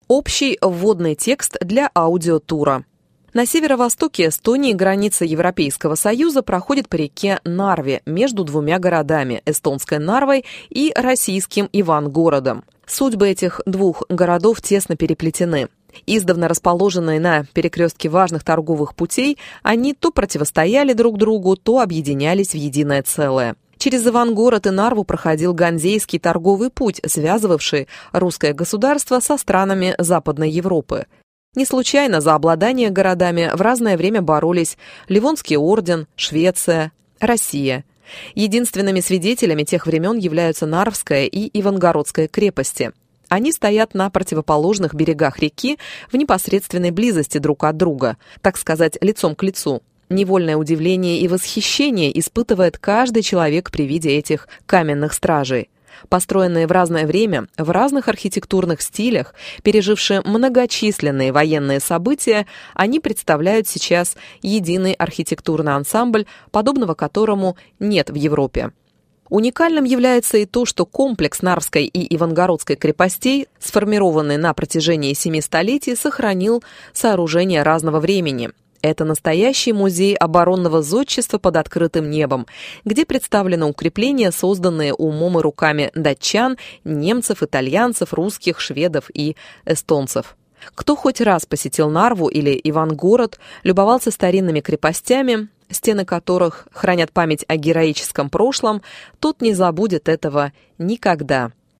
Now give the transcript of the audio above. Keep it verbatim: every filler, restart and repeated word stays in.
Общий вводный текст для аудиотура. На северо-востоке Эстонии граница Европейского Союза проходит по реке Нарве между двумя городами – эстонской Нарвой и российским Ивангородом. Судьбы этих двух городов тесно переплетены. Издавна расположенные на перекрестке важных торговых путей, они то противостояли друг другу, то объединялись в единое целое. Через Ивангород и Нарву проходил Ганзейский торговый путь, связывавший русское государство со странами Западной Европы. Не случайно за обладание городами в разное время боролись Ливонский орден, Швеция, Россия. Единственными свидетелями тех времен являются Нарвская и Ивангородская крепости. Они стоят на противоположных берегах реки в непосредственной близости друг от друга, так сказать, лицом к лицу. Невольное удивление и восхищение испытывает каждый человек при виде этих каменных стражей. Построенные в разное время, в разных архитектурных стилях, пережившие многочисленные военные события, они представляют сейчас единый архитектурный ансамбль, подобного которому нет в Европе. Уникальным является и то, что комплекс Нарвской и Ивангородской крепостей, сформированный на протяжении семи столетий, сохранил сооружения разного времени. Это настоящий музей оборонного зодчества под открытым небом, где представлены укрепления, созданные умом и руками датчан, немцев, итальянцев, русских, шведов и эстонцев. Кто хоть раз посетил Нарву или Ивангород, любовался старинными крепостями, стены которых хранят память о героическом прошлом, тот не забудет этого никогда.